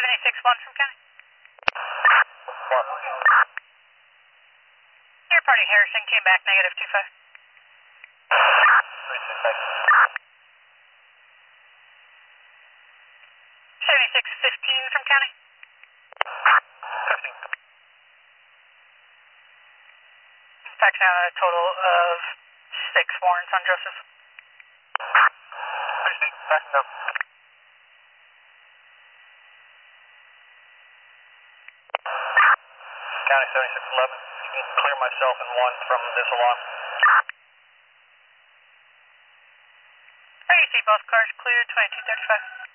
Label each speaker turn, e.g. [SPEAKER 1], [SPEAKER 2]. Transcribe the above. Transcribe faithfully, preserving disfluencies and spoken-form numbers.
[SPEAKER 1] seventy-six one from County.
[SPEAKER 2] One.
[SPEAKER 1] Air Party Harrison came back negative two five.
[SPEAKER 2] three six five.
[SPEAKER 1] seventy-six fifteen from County.
[SPEAKER 2] fifteen.
[SPEAKER 1] Fax now a total of six warrants on Joseph.
[SPEAKER 2] Appreciate it. Faxing up. County seventy-six eleven. You can clear myself and one from this alarm.
[SPEAKER 1] I see both cars clear, twenty-two thirty-five.